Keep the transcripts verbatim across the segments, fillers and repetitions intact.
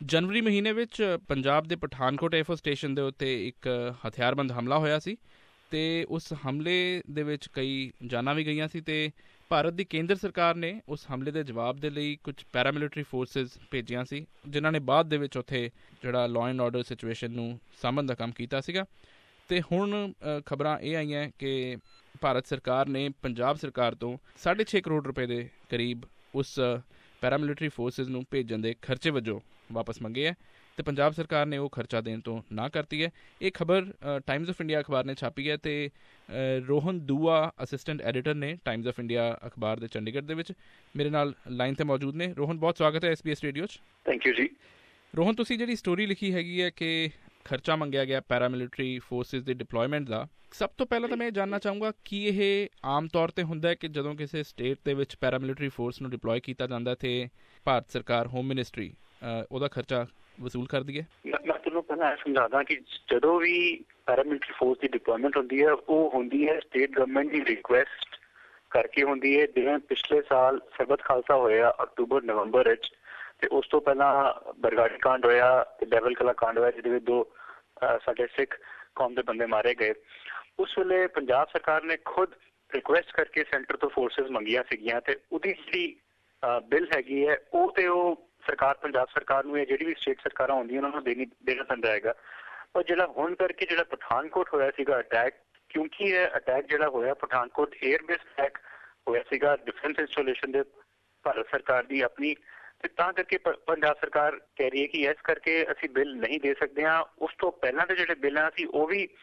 ਜਨਵਰੀ ਮਹੀਨੇ ਵਿੱਚ ਪੰਜਾਬ ਦੇ ਪਠਾਨਕੋਟ ਏਅਰਫੋਰਸ ਸਟੇਸ਼ਨ ਦੇ ਉੱਤੇ ਇੱਕ ਹਥਿਆਰਬੰਦ ਹਮਲਾ ਹੋਇਆ ਸੀ ਅਤੇ ਉਸ ਹਮਲੇ ਦੇ ਵਿੱਚ ਕਈ ਜਾਨਾਂ ਵੀ ਗਈਆਂ ਸੀ ਅਤੇ ਭਾਰਤ ਦੀ ਕੇਂਦਰ ਸਰਕਾਰ ਨੇ ਉਸ ਹਮਲੇ ਦੇ ਜਵਾਬ ਦੇ ਲਈ ਕੁਝ ਪੈਰਾਮਿਲਟਰੀ ਫੋਰਸਿਸ ਭੇਜੀਆਂ ਸੀ, ਜਿਨ੍ਹਾਂ ਨੇ ਬਾਅਦ ਦੇ ਵਿੱਚ ਉੱਥੇ ਜਿਹੜਾ ਲਾਅ ਐਂਡ ਆਰਡਰ ਸਿਚੁਏਸ਼ਨ ਨੂੰ ਸਾਂਭਣ ਦਾ ਕੰਮ ਕੀਤਾ ਸੀਗਾ। ਅਤੇ ਹੁਣ ਖਬਰਾਂ ਇਹ ਆਈਆਂ ਕਿ ਭਾਰਤ ਸਰਕਾਰ ਨੇ ਪੰਜਾਬ ਸਰਕਾਰ ਤੋਂ ਸਾਢੇ ਛੇ ਕਰੋੜ ਰੁਪਏ ਦੇ ਕਰੀਬ ਉਸ ਪੈਰਾਮਿਲਟਰੀ ਫੋਰਸਿਸ ਨੂੰ ਭੇਜਣ ਦੇ ਖਰਚੇ ਵਜੋਂ ਵਾਪਸ ਮੰਗੇ ਹੈ ਅਤੇ ਪੰਜਾਬ ਸਰਕਾਰ ਨੇ ਉਹ ਖਰਚਾ ਦੇਣ ਤੋਂ ਨਾ ਕਰਤੀ ਹੈ। ਇਹ ਖਬਰ ਟਾਈਮਜ਼ ਆਫ ਇੰਡੀਆ ਅਖਬਾਰ ਨੇ ਛਾਪੀ ਹੈ ਅਤੇ ਰੋਹਨ ਦੂਆ ਅਸਿਸਟੈਂਟ ਐਡੀਟਰ ਨੇ ਟਾਈਮਜ਼ ਆਫ ਇੰਡੀਆ ਅਖਬਾਰ ਦੇ ਚੰਡੀਗੜ੍ਹ ਦੇ ਵਿੱਚ ਮੇਰੇ ਨਾਲ ਲਾਈਨ 'ਤੇ ਮੌਜੂਦ ਨੇ। ਰੋਹਨ, ਬਹੁਤ ਸਵਾਗਤ ਹੈ ਐਸ ਬੀ ਐਸ ਰੇਡੀਓ 'ਚ। Thank you ji. ਰੋਹਨ, ਤੁਸੀਂ ਜਿਹੜੀ ਸਟੋਰੀ ਲਿਖੀ ਹੈਗੀ ਹੈ ਕਿ ਖਰਚਾ ਮੰਗਿਆ ਗਿਆ ਪੈਰਾਮਿਲਟਰੀ ਫੋਰਸਿਸ ਦੀ ਡਿਪਲੋਇਮੈਂਟ ਦਾ, ਸਭ ਤੋਂ ਪਹਿਲਾਂ ਤਾਂ ਮੈਂ ਇਹ ਜਾਣਨਾ ਚਾਹੂੰਗਾ ਕਿ ਇਹ ਆਮ ਤੌਰ 'ਤੇ ਹੁੰਦਾ ਹੈ ਕਿ ਜਦੋਂ ਕਿਸੇ ਸਟੇਟ ਦੇ ਵਿੱਚ ਪੈਰਾਮਿਲਟਰੀ ਫੋਰਸ ਨੂੰ ਡਿਪਲੋਏ ਕੀਤਾ ਜਾਂਦਾ ਅਤੇ ਭਾਰਤ ਸਰਕਾਰ ਹੋਮ ਮਿਨਿਸਟਰੀ ਉਹਦਾ ਖਰਚਾ ਵਸੂਲ ਕਰਦੀ ਹੈ? ਮੈਂ ਤੁਹਾਨੂੰ ਪਹਿਲਾਂ ਇਹ ਸਮਝਾਦਾ ਕਿ ਜਦੋਂ ਵੀ ਪੈਰਾਮਿਲਟਰੀ ਫੋਰਸ ਦੀ ਡਿਪਲੋਇਮੈਂਟ ਹੁੰਦੀ ਹੈ ਉਹ ਹੁੰਦੀ ਹੈ ਸਟੇਟ ਗਵਰਨਮੈਂਟ ਦੀ ਰਿਕੁਐਸਟ ਕਰਕੇ ਹੁੰਦੀ ਹੈ। ਜਿਵੇਂ ਪਿਛਲੇ ਸਾਲ ਸਰਬੱਤ ਖਾਲਸਾ ਹੋਇਆ ਅਕਤੂਬਰ ਨਵੰਬਰ ਵਿੱਚ, ਤੇ ਉਸ ਤੋਂ ਪਹਿਲਾਂ ਬਰਗਾੜੀ ਕਾਂਡ ਹੋਇਆ ਤੇ ਡੈਵਲ ਕਲਾ ਕਾਂਡ ਹੋਇਆ ਜਿਹਦੇ ਵਿੱਚ ਦੋ ਸਾਡੇ ਸਿੱਖ ਕੌਮ ਦੇ ਬੰਦੇ ਮਾਰੇ ਗਏ। ਉਸ ਵੇਲੇ ਪੰਜਾਬ ਸਰਕਾਰ ਨੇ ਖੁਦ ਰਿਕੁਐਸਟ ਕਰਕੇ ਸੈਂਟਰ ਤੋਂ ਫੋਰਸਿਸ ਮੰਗੀਆਂ ਸੀਗੀਆਂ ਤੇ ਉਹਦੀ ਜਿਹੜੀ ਬਿੱਲ ਹੈਗੀ ਹੈ ਉਹ ਤੇ ਉਹ ਸਰਕਾਰ ਪੰਜਾਬ ਸਰਕਾਰ ਨੂੰ ਇਹ ਜਿਹੜੀ ਵੀ ਸਟੇਟ ਸਰਕਾਰਾਂ ਹੁੰਦੀਆਂ ਉਹਨਾਂ ਨੂੰ ਦੇਣੀ ਦੇਣਾ ਪੈਂਦਾ ਹੈਗਾ। ਪਰ ਜਿਹੜਾ ਹੁਣ ਕਰਕੇ ਜਿਹੜਾ ਪਠਾਨਕੋਟ ਹੋਇਆ ਸੀਗਾ ਅਟੈਕ, ਕਿਉਂਕਿ ਇਹ ਅਟੈਕ ਜਿਹੜਾ ਹੋਇਆ ਪਠਾਨਕੋਟ ਏਅਰ ਬੇਸ ਅਟੈਕ ਹੋਇਆ ਸੀਗਾ ਡਿਫੈਂਸ ਇੰਸਟਾਲੇਸ਼ਨ ਦੇ ਭਾਰਤ ਸਰਕਾਰ ਦੀ ਆਪਣੀ, ਤੇ ਤਾਂ ਕਰਕੇ ਪੰਜਾਬ ਸਰਕਾਰ ਕਹਿ ਰਹੀ ਹੈ ਕਿ ਇਸ ਕਰਕੇ ਅਸੀਂ ਬਿੱਲ ਨਹੀਂ ਦੇ ਸਕਦੇ ਹਾਂ। ਉਸ ਤੋਂ ਪਹਿਲਾਂ ਦੇ ਜਿਹੜੇ ਬਿੱਲ ਆ ਅਸੀਂ ਉਹ ਵੀ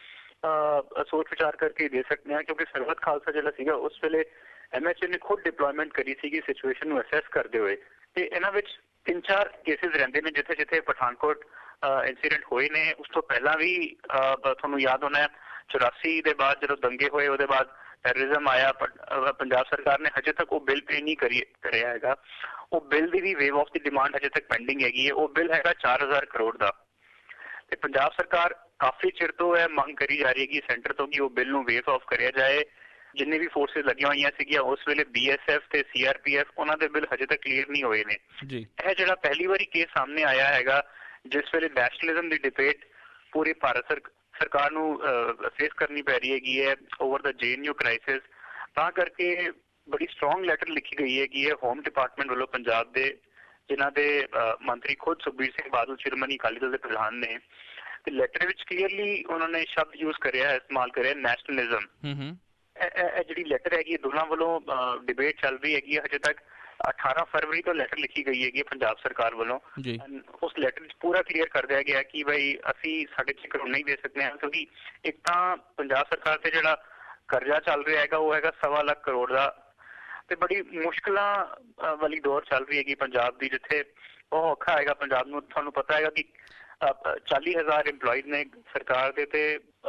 ਸੋਚ ਵਿਚਾਰ ਕਰਕੇ ਦੇ ਸਕਦੇ ਹਾਂ, ਕਿਉਂਕਿ ਸਰਬੱਤ ਖਾਲਸਾ ਜਿਹੜਾ ਸੀਗਾ ਉਸ ਵੇਲੇ ਐਮ ਐਚ ਏ ਨੇ ਖੁਦ ਡਿਪਲੋਇਮੈਂਟ ਕਰੀ ਸੀਗੀ ਸਿਚੁਏਸ਼ਨ ਨੂੰ ਅਸੈਸ ਕਰਦੇ ਹੋਏ। ਤੇ ਇਹਨਾਂ ਵਿੱਚ ਤਿੰਨ ਚਾਰ ਕੇਸਿਸ ਰਹਿੰਦੇ ਨੇ ਜਿੱਥੇ ਜਿੱਥੇ ਪਠਾਨਕੋਟ ਇੰਸੀਡੈਂਟ ਹੋਏ ਨੇ। ਉਸ ਤੋਂ ਪਹਿਲਾਂ ਵੀ ਤੁਹਾਨੂੰ ਯਾਦ ਹੋਣਾ ਚੁਰਾਸੀ ਦੇ ਬਾਅਦ ਜਦੋਂ ਦੰਗੇ ਹੋਏ ਉਹਦੇ ਬਾਅਦ ਟੈਰਰਿਜ਼ਮ ਆਇਆ, ਪੰਜਾਬ ਸਰਕਾਰ ਨੇ ਹਜੇ ਤੱਕ ਉਹ ਬਿੱਲ ਪੇ ਨਹੀਂ ਕਰੀ ਕਰਿਆ ਹੈਗਾ। ਉਹ ਬਿੱਲ ਦੀ ਵੀ ਵੇਵ ਆਫ ਦੀ ਡਿਮਾਂਡ ਹਜੇ ਤੱਕ ਪੈਂਡਿੰਗ ਹੈਗੀ ਹੈ। ਉਹ ਬਿੱਲ ਹੈਗਾ ਚਾਰ ਹਜ਼ਾਰ ਕਰੋੜ ਦਾ ਤੇ ਪੰਜਾਬ ਸਰਕਾਰ ਕਾਫੀ ਚਿਰ ਤੋਂ ਇਹ ਮੰਗ ਕਰੀ ਜਾ ਰਹੀ ਹੈ ਕਿ ਸੈਂਟਰ ਤੋਂ ਕਿ ਉਹ ਬਿੱਲ ਨੂੰ ਵੇਵ ਆਫ ਕਰਿਆ ਜਾਏ। ਜਿੰਨੇ ਵੀ ਫੋਰਸਿਸ ਲੱਗੀਆਂ ਹੋਈਆਂ ਸੀਗੀਆਂ ਉਸ ਵੇਲੇ ਬੀ ਐਸ ਐਫ ਤੇ ਸੀ ਆਰ ਪੀ ਐਫ, ਉਹਨਾਂ ਦੇ ਬਿੱਲ ਹਜੇ ਤੱਕ ਕਲੀਅਰ ਨਹੀਂ ਹੋਏ ਨੇ। ਇਹ ਜਿਹੜਾ ਪਹਿਲੀ ਵਾਰੀ ਕੇਸ ਸਾਹਮਣੇ ਆਇਆ ਹੈਗਾ ਜਿਸ ਵੇਲੇ ਨੈਸ਼ਨਲਿਜ਼ਮ ਦੀ ਡਿਬੇਟ ਪੂਰੀ ਭਾਰਤ ਸਰਕਾਰ ਨੂੰ ਫੇਸ ਕਰਨੀ ਪੈ ਰਹੀ ਹੈਗੀ ਹੈ ਓਵਰ ਦਾ ਜੇ ਐਨ ਯੂ ਕ੍ਰਾਈਸਿਸ, ਤਾਂ ਕਰਕੇ ਬੜੀ ਸਟਰੋਂਗ ਲੈਟਰ ਲਿਖੀ ਗਈ ਹੈ ਕਿ ਇਹ ਹੋਮ ਡਿਪਾਰਟਮੈਂਟ ਵੱਲੋਂ ਪੰਜਾਬ ਦੇ ਜਿਨ੍ਹਾਂ ਦੇ ਮੰਤਰੀ ਖੁਦ ਸੁਖਬੀਰ ਸਿੰਘ ਬਾਦਲ ਸ਼੍ਰੋਮਣੀ ਅਕਾਲੀ ਦਲ ਦੇ ਪ੍ਰਧਾਨ ਨੇ, ਤੇ ਲੈਟਰ ਵਿੱਚ ਕਲੀਅਰਲੀ ਉਹਨਾਂ ਨੇ ਸ਼ਬਦ ਯੂਜ਼ ਕਰਿਆ ਹੈ, ਇਸਤੇਮਾਲ ਕਰਿਆ ਨੈਸ਼ਨਲਿਜ਼ਮ। ਇਹ ਜਿਹੜੀ ਲੈਟਰ ਹੈਗੀ ਦੋਨਾਂ ਵੱਲੋਂ ਡਿਬੇਟ ਚੱਲ ਰਹੀ ਹੈਗੀ ਹਜੇ ਤੱਕ ਅਠਾਰਾਂ ਫਰਵਰੀ ਤੋਂ ਲੈਟਰ ਲਿਖੀ ਗਈ ਹੈਗੀ ਪੰਜਾਬ ਸਰਕਾਰ ਵੱਲੋਂ। ਉਸ ਲੈਟਰ ਵਿੱਚ ਪੂਰਾ ਕਲੀਅਰ ਕਰ ਦਿਆ ਗਿਆ ਕਿ ਬਈ ਅਸੀਂ ਸਾਢੇ ਛੇ ਕਰੋੜ ਨਹੀਂ ਦੇ ਸਕਦੇ ਹਾਂ, ਕਿਉਂਕਿ ਇੱਕ ਤਾਂ ਪੰਜਾਬ ਸਰਕਾਰ ਤੇ ਜਿਹੜਾ ਕਰਜ਼ਾ ਚੱਲ ਰਿਹਾ ਹੈਗਾ ਉਹ ਹੈਗਾ ਸਵਾ ਲੱਖ ਕਰੋੜ ਦਾ, ਤੇ ਬੜੀ ਮੁਸ਼ਕਿਲਾਂ ਵਾਲੀ ਦੌਰ ਚੱਲ ਰਹੀ ਹੈਗੀ ਪੰਜਾਬ ਦੀ, ਜਿੱਥੇ ਬਹੁਤ ਔਖਾ ਹੈਗਾ ਪੰਜਾਬ ਨੂੰ। ਤੁਹਾਨੂੰ ਪਤਾ ਹੈਗਾ ਕਿ ਚਾਲੀ ਹਜ਼ਾਰ ਇੰਪਲੋਈਜ਼ ਨੇ ਸਰਕਾਰ ਦੇ ਤੇ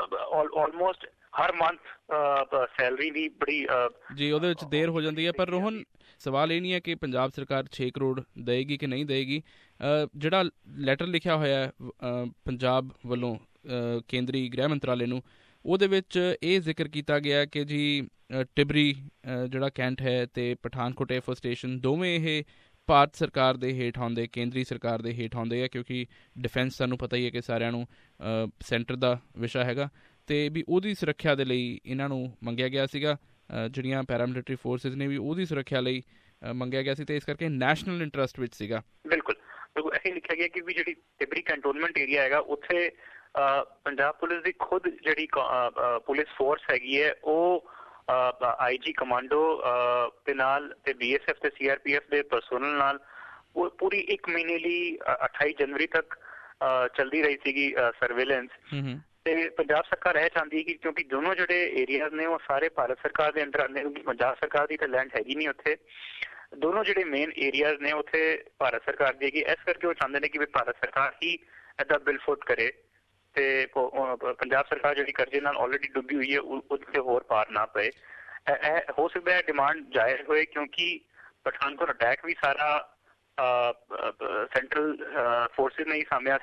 ਆਲਮੋਸਟ ਹਰ ਮੰਥ ਸੈਲਰੀ ਵੀ ਬੜੀ ਜੀ ਉਹਦੇ ਵਿੱਚ ਦੇਰ ਹੋ ਜਾਂਦੀ ਹੈ। ਪਰ ਰੋਹਨ, ਸਵਾਲ ਇਹ ਨਹੀਂ ਹੈ ਕਿ ਪੰਜਾਬ ਸਰਕਾਰ ਛੇ ਕਰੋੜ ਦੇਏਗੀ ਕਿ ਨਹੀਂ ਦੇਏਗੀ। ਜਿਹੜਾ ਲੈਟਰ ਲਿਖਿਆ ਹੋਇਆ ਪੰਜਾਬ ਵੱਲੋਂ ਕੇਂਦਰੀ ਗ੍ਰਹਿ ਮੰਤਰਾਲੇ ਨੂੰ, ਉਹਦੇ ਵਿੱਚ ਇਹ ਜ਼ਿਕਰ ਕੀਤਾ ਗਿਆ ਕਿ ਜੀ ਟਿਬਰੀ ਜਿਹੜਾ ਕੈਂਟ ਹੈ ਅਤੇ ਪਠਾਨਕੋਟ ਏਅਰਫੋਰਸ ਸਟੇਸ਼ਨ ਦੋਵੇਂ ਇਹ ਭਾਰਤ ਸਰਕਾਰ ਦੇ ਹੇਠ ਆਉਂਦੇ, ਕੇਂਦਰੀ ਸਰਕਾਰ ਦੇ ਹੇਠ ਆਉਂਦੇ ਆ, ਕਿਉਂਕਿ ਡਿਫੈਂਸ ਸਾਨੂੰ ਪਤਾ ਹੀ ਹੈ ਕਿ ਸਾਰਿਆਂ ਨੂੰ ਸੈਂਟਰ ਦਾ ਵਿਸ਼ਾ ਹੈਗਾ, ਅਤੇ ਵੀ ਉਹਦੀ ਸੁਰੱਖਿਆ ਦੇ ਲਈ ਇਹਨਾਂ ਨੂੰ ਮੰਗਿਆ ਗਿਆ ਸੀਗਾ। ਜਿਹੜੀਆਂ ਪੈਰਾਮਿਲਟਰੀ ਫੋਰਸਿਸ ਨੇ ਵੀ ਉਹਦੀ ਸੁਰੱਖਿਆ ਲਈ ਮੰਗਿਆ ਗਿਆ ਸੀ, ਤੇ ਇਸ ਕਰਕੇ ਨੈਸ਼ਨਲ ਇੰਟਰਸਟ ਵਿੱਚ ਸੀਗਾ। ਬਿਲਕੁਲ ਬਿਲਕੁਲ ਇਹੀ ਲਿਖਿਆ ਗਿਆ ਕਿ ਵੀ ਜਿਹੜੀ ਟਿਬਰੀ ਕੰਟੋਨਮੈਂਟ ਏਰੀਆ ਹੈਗਾ ਉੱਥੇ ਪੰਜਾਬ ਪੁਲਿਸ ਦੀ ਖੁਦ ਜਿਹੜੀ ਪੁਲਿਸ ਫੋਰਸ ਹੈਗੀ ਹੈ ਉਹ ਆਈ ਜੀ ਕਮਾਂਡੋ ਦੇ ਨਾਲ ਤੇ ਬੀ ਐਸ ਐਫ ਤੇ ਸੀ ਆਰ ਪੀ ਐਫ ਦੇ ਪਰਸੋਨਲ ਨਾਲ ਉਹ ਪੂਰੀ ਇੱਕ ਮਹੀਨੇ ਲਈ ਅਠਾਈ ਜਨਵਰੀ ਤੱਕ ਚੱਲਦੀ ਰਹੀ ਸੀਗੀ ਸਰਵੇਲੈਂਸ। ਤੇ ਪੰਜਾਬ ਸਰਕਾਰ ਇਹ ਚਾਹੁੰਦੀ ਹੈ ਕਿ ਕਿਉਂਕਿ ਦੋਨੋਂ ਜਿਹੜੇ ਏਰੀਆਜ਼ ਨੇ ਉਹ ਸਾਰੇ ਭਾਰਤ ਸਰਕਾਰ ਦੇ ਅੰਡਰ ਆਉਂਦੇ, ਕਿਉਂਕਿ ਪੰਜਾਬ ਸਰਕਾਰ ਦੀ ਤਾਂ ਲੈਂਡ ਹੈਗੀ ਨਹੀਂ ਉੱਥੇ, ਦੋਨੋਂ ਜਿਹੜੇ ਮੇਨ ਏਰੀਆਜ਼ ਨੇ ਉੱਥੇ ਭਾਰਤ ਸਰਕਾਰ ਦੀ ਹੈਗੀ। ਇਸ ਕਰਕੇ ਉਹ ਚਾਹੁੰਦੇ ਨੇ ਕਿ ਵੀ ਭਾਰਤ ਸਰਕਾਰ ਹੀ ਇਹਦਾ ਬਿਲ ਫੁੱਟ ਕਰੇ ਤੇ ਪੰਜਾਬ ਸਰਕਾਰ ਜਿਹੜੀ ਕਰਜ਼ੇ ਨਾਲ ਆਲਰੇਡੀ ਡੁੱਬੀ ਹੋਈ ਹੈ ਉੱਥੇ ਹੋਰ ਪਾਰ ਨਾ ਪਏ। ਇਹ ਹੋ ਸਕਦਾ ਹੈ ਡਿਮਾਂਡ ਜਾਇਜ਼ ਹੋਏ, ਕਿਉਂਕਿ ਪਠਾਨਕੋਟ ਅਟੈਕ ਵੀ ਸਾਰਾ ਸੈਂਟਰਲ ਫੋਰਸਿਸ ਨੇ ਹੀ ਸਾਂਭਿਆ ਸੀਗਾ,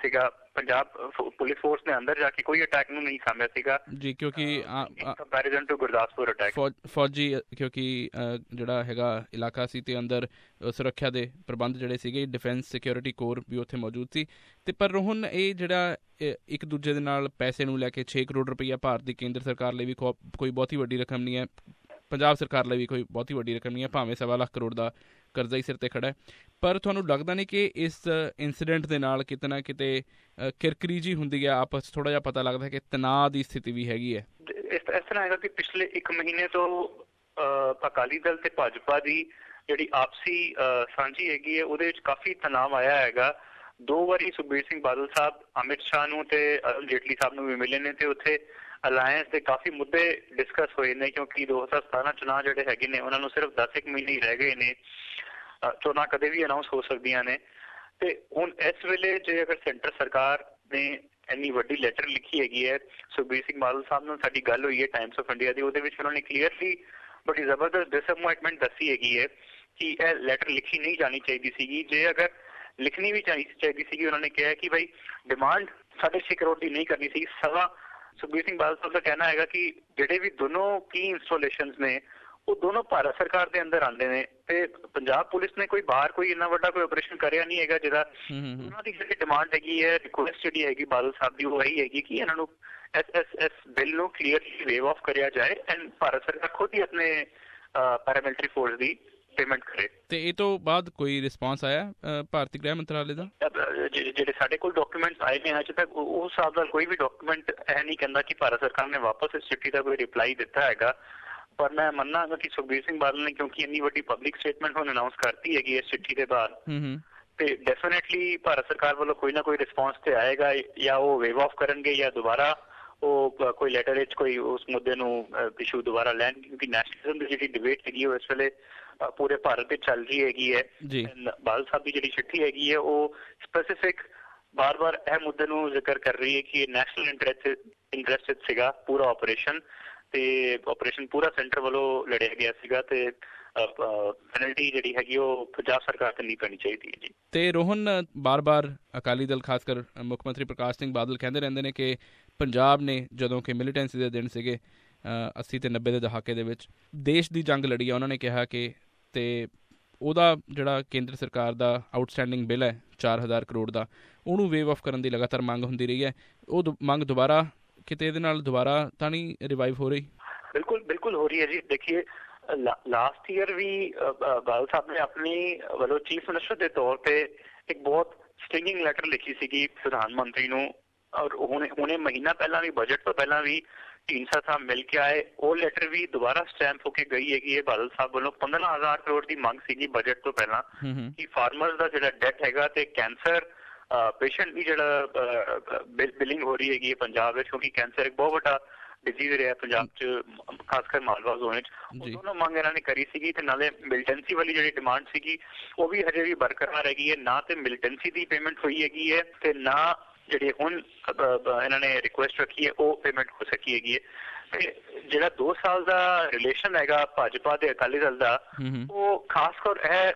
ਪੰਜਾਬ ਪੁਲਿਸ ਫੋਰਸ ਨੇ ਅੰਦਰ ਜਾ ਕੇ ਕੋਈ ਅਟੈਕ ਨੂੰ ਨਹੀਂ ਸਾਂਭਿਆ ਸੀਗਾ ਜੀ, ਕਿਉਂਕਿ ਕੰਪੈਰੀਜ਼ਨ ਟੂ ਗੁਰਦਾਸਪੁਰ ਅਟੈਕ ਫੌਜੀ ਕਿਉਂਕਿ ਜਿਹੜਾ ਹੈਗਾ ਇਲਾਕਾ ਸੀ ਤੇ ਅੰਦਰ ਸੁਰੱਖਿਆ ਦੇ ਪ੍ਰਬੰਧ ਜਿਹੜੇ ਸੀਗੇ, ਡਿਫੈਂਸ ਸਿਕਿਉਰਿਟੀ ਕੋਰ ਵੀ ਉੱਥੇ ਮੌਜੂਦ ਸੀ। ਤੇ ਪਰ ਰੋਹਨ, ਇਹ ਜਿਹੜਾ ਇੱਕ ਦੂਜੇ ਦੇ ਨਾਲ ਪੈਸੇ ਨੂੰ ਲੈ ਕੇ ਛੇ ਕਰੋੜ ਰੁਪਈਆ ਭਾਰਤ ਦੀ ਕੇਂਦਰ ਸਰਕਾਰ ਲਈ ਵੀ ਕੋਈ ਬਹੁਤੀ ਵੱਡੀ ਰਕਮ ਨਹੀਂ ਹੈ, ਪੰਜਾਬ ਸਰਕਾਰ ਲਈ ਵੀ ਕੋਈ ਬਹੁਤੀ ਵੱਡੀ ਰਕਮ ਨਹੀਂ ਹੈ, ਭਾਵੇਂ ਸਵਾ ਲੱਖ ਕਰੋੜ ਦਾ ਕਰਜ਼ਾ ਹੀ ਸਿਰ ਤੇ ਖੜਾ ਹੈ। ਪਰ ਤੁਹਾਨੂੰ ਲੱਗਦਾ ਨਹੀਂ ਕਿ ਇਸ ਇੰਸੀਡੈਂਟ ਦੇ ਨਾਲ ਕਿਤੇ ਨਾ ਕਿਤੇ ਕਿਰਕਰੀ ਜਿਹੀ ਹੁੰਦੀ ਹੈ ਆਪਸ, ਥੋੜਾ ਜਿਹਾ ਪਤਾ ਲੱਗਦਾ ਕਿ ਤਣਾਅ ਦੀ ਸਥਿਤੀ ਵੀ ਹੈਗੀ ਹੈ? ਇਸ ਤਰ੍ਹਾਂ ਹੈਗਾ ਕਿ ਪਿਛਲੇ ਇੱਕ ਮਹੀਨੇ ਤੋਂ ਅਕਾਲੀ ਦਲ ਤੇ ਭਾਜਪਾ ਦੀ ਜਿਹੜੀ ਆਪਸੀ ਸਾਂਝੀ ਹੈਗੀ ਹੈ ਉਹਦੇ ਵਿੱਚ ਕਾਫੀ ਤਣਾਅ ਆਇਆ ਹੈਗਾ। ਦੋ ਵਾਰੀ ਸੁਖਬੀਰ ਸਿੰਘ ਬਾਦਲ ਸਾਹਿਬ ਅਮਿਤ ਸ਼ਾਹ ਨੂੰ ਤੇ ਅਰੁਣ ਜੇਟਲੀ ਸਾਹਿਬ ਨੂੰ ਵੀ ਮਿਲੇ ਨੇ ਤੇ ਉੱਥੇ ਅਲਾਇੰਸ ਦੇ ਕਾਫੀ ਮੁੱਦੇ ਡਿਸਕਸ ਹੋਏ ਨੇ, ਕਿਉਂਕਿ ਦੋ ਹਜ਼ਾਰ ਸਤਾਰਾਂ ਚੁਣਾਵ ਜਿਹੜੇ ਹੈਗੇ ਨੇ ਉਹਨਾਂ ਨੂੰ ਸਿਰਫ ਦਸ ਇੱਕ ਮਹੀਨੇ ਹੀ ਰਹਿ ਗਏ ਨੇ, ਚੋਣਾਂ ਕਦੇ ਵੀ ਅਨਾਊਂਸ ਹੋ ਸਕਦੀਆਂ ਨੇ। ਤੇ ਹੁਣ ਇਸ ਵੇਲੇ ਜੇ ਅਗਰ ਸੈਂਟਰ ਸਰਕਾਰ ਨੇ ਇੰਨੀ ਵੱਡੀ ਲੈਟਰ ਲਿਖੀ ਹੈਗੀ ਹੈ, ਸੁਖਬੀਰ ਸਿੰਘ ਬਾਦਲ ਸਾਹਿਬ ਨਾਲ ਸਾਡੀ ਗੱਲ ਹੋਈ ਹੈ ਟਾਈਮਸ ਆਫ ਇੰਡੀਆ ਦੀ, ਉਹਦੇ ਵਿੱਚ ਉਹਨਾਂ ਨੇ ਕਲੀਅਰਲੀ ਬੜੀ ਜ਼ਬਰਦਸਤ ਡਿਸਅਪੁਆਇੰਟਮੈਂਟ ਦੱਸੀ ਹੈਗੀ ਹੈ ਕਿ ਇਹ ਲੈਟਰ ਲਿਖੀ ਨਹੀਂ ਜਾਣੀ ਚਾਹੀਦੀ ਸੀਗੀ। ਜੇ ਅਗਰ ਲਿਖਣੀ ਵੀ ਚਾਹੀਦੀ ਸੀਗੀ, ਉਹਨਾਂ ਨੇ ਕਿਹਾ ਕਿ ਭਾਈ ਡਿਮਾਂਡ ਸਾਢੇ ਛੇ ਕਰੋੜ ਦੀ ਨਹੀਂ ਕਰਨੀ ਸੀ। ਸਵਾ ਸੁਖਬੀਰ ਸਿੰਘ ਬਾਦਲ ਸਾਹਿਬ ਦਾ ਕਹਿਣਾ ਹੈਗਾ ਕਿ ਜਿਹੜੇ ਵੀ ਦੋਨੋਂ ਕੀ ਇੰਸਟਾਲੇਸ਼ਨਸ ਨੇ ਉਹ ਦੋਨੋਂ ਭਾਰਤ ਸਰਕਾਰ ਦੇ ਅੰਦਰ ਆਉਂਦੇ ਨੇ ਤੇ ਪੰਜਾਬ ਪੁਲਿਸ ਨੇ ਕੋਈ ਬਾਹਰ ਕੋਈ ਇੰਨਾ ਵੱਡਾ ਕੋਈ ਆਪਰੇਸ਼ਨ ਕਰਿਆ ਨਹੀਂ ਹੈਗਾ ਜਿਹਦਾ ਉਹਨਾਂ ਦੀ ਜਿਹੜੀ ਡਿਮਾਂਡ ਹੈਗੀ ਹੈ, ਰਿਕੁਐਸਟ ਜਿਹੜੀ ਹੈਗੀ ਬਾਦਲ ਸਾਹਿਬ ਦੀ, ਉਹ ਇਹੀ ਹੈਗੀ ਕਿ ਇਹਨਾਂ ਨੂੰ ਐਸ ਐਸ ਐਸ ਬਿੱਲ ਨੂੰ ਕਲੀਅਰਲੀ ਵੇਵ ਆਫ ਕਰਿਆ ਜਾਏ ਐਂਡ ਭਾਰਤ ਸਰਕਾਰ ਖੁਦ ਹੀ ਆਪਣੇ ਪੈਰਾਮਿਲਟਰੀ ਫੋਰਸ ਦੀ ਪੇਮੈਂਟ ਕਰੇ। ਤੇ ਇਹ ਤੋਂ ਬਾਅਦ ਕੋਈ ਰਿਸਪਾਂਸ ਆਇਆ ਭਾਰਤੀ ਗ੍ਰਹਿ ਮੰਤਰਾਲੇ ਦਾ? ਜਿਹੜੇ ਸਾਡੇ ਕੋਲ ਡਾਕੂਮੈਂਟਸ ਆਏ ਨੇ ਅਜੇ ਤੱਕ ਉਸ ਹਿਸਾਬ ਨਾਲ ਕੋਈ ਵੀ ਡਾਕੂਮੈਂਟ ਇਹ ਨਹੀਂ ਕਹਿੰਦਾ ਕਿ ਭਾਰਤ ਸਰਕਾਰ ਨੇ ਵਾਪਸ ਇਸ ਚਿੱਠੀ ਦਾ ਕੋਈ ਰਿਪਲਾਈ ਦਿੱਤਾ ਹੈਗਾ। ਪਰ ਮੈਂ ਮੰਨਾਂਗਾ ਕਿ ਸੁਖਬੀਰ ਸਿੰਘ ਬਾਦਲ ਨੇ ਕਿਉਂਕਿ ਇੰਨੀ ਵੱਡੀ ਪਬਲਿਕ ਸਟੇਟਮੈਂਟ ਹੁਣ ਅਨਾਊਂਸ ਕਰਤੀ ਹੈਗੀ ਇਸ ਚਿੱਠੀ ਦੇ ਬਾਅਦ, ਤੇ ਡੈਫੀਨੇਟਲੀ ਭਾਰਤ ਸਰਕਾਰ ਵੱਲੋਂ ਕੋਈ ਨਾ ਕੋਈ ਰਿਸਪਾਂਸ ਤੇ ਆਏਗਾ, ਜਾਂ ਉਹ ਵੇਵ ਆਫ ਕਰਨਗੇ ਜਾਂ ਦੁਬਾਰਾ ਉਹ ਕੋਈ ਲੈਟਰ ਵਿੱਚ ਕੋਈ ਉਸ ਮੁੱਦੇ ਨੂੰ ਇਸ਼ੂ ਦੁਬਾਰਾ ਲੈਣ, ਕਿਉਂਕਿ ਨੈਸ਼ਨਲਿਜ਼ਮ ਦੀ ਜਿਹੜੀ ਡਿਬੇਟ ਹੈਗੀ ਉਹ ਇਸ ਵੇਲੇ ਪੂਰੇ ਭਾਰਤ ਵਿੱਚ ਚੱਲ ਰਹੀ ਹੈਗੀ ਹੈ। ਬਾਦਲ ਸਾਹਿਬ ਦੀ ਜਿਹੜੀ ਚਿੱਠੀ ਹੈਗੀ ਹੈ ਉਹ ਸਪੈਸੀਫਿਕ ਬਾਰ-ਬਾਰ ਇਹ ਮੁੱਦੇ ਨੂੰ ਜ਼ਿਕਰ ਕਰ ਰਹੀ ਹੈ ਕਿ ਨੈਸ਼ਨਲ ਇੰਟਰਸਟ ਇੰਟਰਸਟ ਸੀਗਾ ਪੂਰਾ ਆਪਰੇਸ਼ਨ, ਤੇ ਆਪਰੇਸ਼ਨ ਪੂਰਾ ਸੈਂਟਰ ਵੱਲੋਂ ਲੜਿਆ ਗਿਆ ਸੀਗਾ ਤੇ ਪੈਨਲਟੀ ਜਿਹੜੀ ਹੈਗੀ ਉਹ ਪੰਜਾਬ ਸਰਕਾਰ ਤੇ ਨਹੀਂ ਪੈਣੀ ਚਾਹੀਦੀ ਹੈ ਜੀ। ਤੇ ਰੋਹਨ, ਬਾਰ-ਬਾਰ ਅਕਾਲੀ ਦਲ ਖਾਸ ਕਰ ਮੁੱਖ ਮੰਤਰੀ ਪ੍ਰਕਾਸ਼ ਸਿੰਘ ਬਾਦਲ ਕਹਿੰਦੇ ਰਹਿੰਦੇ ਨੇ ਕਿ ਪੰਜਾਬ ਨੇ ਜਦੋਂ ਕਿ ਮਿਲੀਟੈਂਸੀ ਦੇ ਦਿਨ ਸੀਗੇ ਅੱਸੀ ਤੇ ਨੱਬੇ ਦੇ ਦਹਾਕੇ ਦੇ ਵਿੱਚ ਦੇਸ਼ ਦੀ ਜੰਗ ਲੜੀ ਆ, ਉਹਨਾਂ ਨੇ ਕਿਹਾ ਕਿ ਤੇ ਉਹਦਾ ਜਿਹੜਾ ਕੇਂਦਰ ਸਰਕਾਰ ਦਾ ਆਊਟਸਟੈਂਡਿੰਗ ਬਿੱਲ ਹੈ ਚਾਰ ਹਜ਼ਾਰ ਕਰੋੜ ਦਾ, ਉਹਨੂੰ ਵੇਵ ਆਫ ਕਰਨ ਦੀ ਲਗਾਤਾਰ ਮੰਗ ਹੁੰਦੀ ਰਹੀ ਹੈ। ਉਹ ਮੰਗ ਦੁਬਾਰਾ ਕਿਤੇ ਇਹਦੇ ਨਾਲ ਦੁਬਾਰਾ ਤਾਂ ਨਹੀਂ ਰਿਵਾਈਵ ਹੋ ਰਹੀ? ਬਿਲਕੁਲ ਬਿਲਕੁਲ ਹੋ ਰਹੀ ਹੈ ਜੀ। ਦੇਖੀਏ, ਲਾਸਟ ਈਅਰ ਵੀ ਬਾਦਲ ਸਾਹਿਬ ਨੇ ਆਪਣੀ ਵੱਲੋਂ ਚੀਫ ਮਿਨਿਸਟਰ ਦੇ ਤੌਰ ਤੇ ਇੱਕ ਬਹੁਤ ਸਟਿੰਗਿੰਗ ਲੈਟਰ ਲਿਖੀ ਸੀਗੀ ਪ੍ਰਧਾਨ ਮੰਤਰੀ ਨੂੰ, ਔਰ ਹੁਣੇ ਹੁਣੇ ਮਹੀਨਾ ਪਹਿਲਾਂ ਵੀ ਬਜਟ ਤੋਂ ਪਹਿਲਾਂ ਵੀ ਢੀਂਡਸਾ ਸਾਹਿਬ ਮਿਲ ਕੇ ਆਏ, ਉਹ ਲੈਟਰ ਵੀ ਦੁਬਾਰਾ ਸਟੈਂਪ ਹੋ ਕੇ ਗਈ ਹੈਗੀ ਹੈ ਬਾਦਲ ਸਾਹਿਬ ਵੱਲੋਂ। ਪੰਦਰਾਂ ਹਜ਼ਾਰ ਕਰੋੜ ਦੀ ਮੰਗ ਸੀਗੀ ਬਜਟ ਤੋਂ ਪਹਿਲਾਂ ਕਿ ਫਾਰਮਰਸ ਦਾ ਜਿਹੜਾ ਡੈਟ ਹੈਗਾ ਤੇ ਕੈਂਸਰ ਪੇਸ਼ੈਂਟ ਦੀ ਜਿਹੜਾ ਬਿਲਿੰਗ ਹੋ ਰਹੀ ਹੈਗੀ ਹੈ ਪੰਜਾਬ ਵਿੱਚ, ਕਿਉਂਕਿ ਕੈਂਸਰ ਇੱਕ ਬਹੁਤ ਵੱਡਾ ਡਿਜ਼ੀਜ਼ ਰਿਹਾ ਪੰਜਾਬ 'ਚ, ਖਾਸ ਕਰ ਮਾਲਵਾ ਜ਼ੋਨ 'ਚ, ਉਹ ਦੋਨੋਂ ਮੰਗ ਇਹਨਾਂ ਨੇ ਕਰੀ ਸੀਗੀ। ਤੇ ਨਾਲੇ ਮਿਲੀਟੈਂਸੀ ਵਾਲੀ ਜਿਹੜੀ ਡਿਮਾਂਡ ਸੀਗੀ ਉਹ ਵੀ ਹਜੇ ਵੀ ਬਰਕਰਾਰ ਹੈਗੀ ਹੈ। ਨਾ ਤੇ ਮਿਲੀਟੈਂਸੀ ਦੀ ਪੇਮੈਂਟ ਹੋਈ ਹੈਗੀ ਹੈ ਤੇ ਨਾ ਜਿਹੜੀ ਹੁਣ ਇਹਨਾਂ ਨੇ ਰਿਕੁਐਸਟ ਰੱਖੀ ਹੈ ਉਹ ਪੇਮੈਂਟ ਹੋ ਸਕੀ ਹੈਗੀ ਹੈ। ਤੇ ਜਿਹੜਾ ਦੋ ਸਾਲ ਦਾ ਰਿਲੇਸ਼ਨ ਹੈਗਾ ਭਾਜਪਾ ਤੇ ਅਕਾਲੀ ਦਲ ਦਾ, ਉਹ ਖਾਸ ਕਰ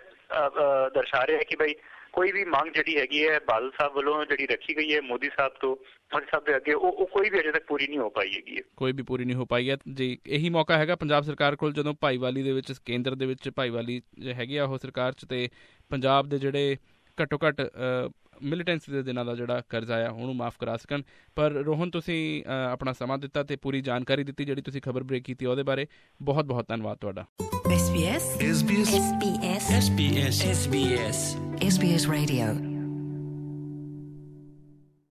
ਇਹ ਦਰਸਾ ਰਿਹਾ ਹੈ ਕਿ ਬਈ ਕੋਈ ਵੀ ਮੰਗ ਜਿਹੜੀ ਹੈਗੀ ਹੈ ਬਾਦਲ ਸਾਹਿਬ ਵੱਲੋਂ ਜਿਹੜੀ ਰੱਖੀ ਗਈ ਹੈ ਮੋਦੀ ਸਾਹਿਬ ਤੋਂ, ਮੋਦੀ ਸਾਹਿਬ ਦੇ ਅੱਗੇ, ਉਹ ਕੋਈ ਵੀ ਅਜੇ ਤੱਕ ਪੂਰੀ ਨਹੀਂ ਹੋ ਪਾਈ ਹੈਗੀ ਹੈ। ਕੋਈ ਵੀ ਪੂਰੀ ਨਹੀਂ ਹੋ ਪਾਈ ਹੈ ਜੀ। ਇਹੀ ਮੌਕਾ ਹੈਗਾ ਪੰਜਾਬ ਸਰਕਾਰ ਕੋਲ ਜਦੋਂ ਭਾਈਵਾਲੀ ਦੇ ਵਿੱਚ, ਕੇਂਦਰ ਦੇ ਵਿੱਚ ਭਾਈਵਾਲੀ ਹੈਗੀ ਆ ਉਹ ਸਰਕਾਰ 'ਚ, ਤੇ ਪੰਜਾਬ ਦੇ ਜਿਹੜੇ ਘੱਟੋ ਘੱਟ ਮਿਲੀਟੈਂਸੀ ਦੇ ਦਿਨਾਂ ਦਾ ਜਿਹੜਾ ਕਰਜ਼ਾ ਆ ਉਹਨੂੰ ਮਾਫ਼ ਕਰਾ ਸਕਣ। ਪਰ ਰੋਹਨ, ਤੁਸੀਂ ਆਪਣਾ ਸਮਾਂ ਦਿੱਤਾ ਤੇ ਪੂਰੀ ਜਾਣਕਾਰੀ ਦਿੱਤੀ, ਜਿਹੜੀ ਤੁਸੀਂ ਖਬਰ ਬ੍ਰੇਕ ਕੀਤੀ ਉਹਦੇ ਬਾਰੇ ਬਹੁਤ ਬਹੁਤ ਧੰਨਵਾਦ ਤੁਹਾਡਾ। S B S S B S S B S S B S S B S Radio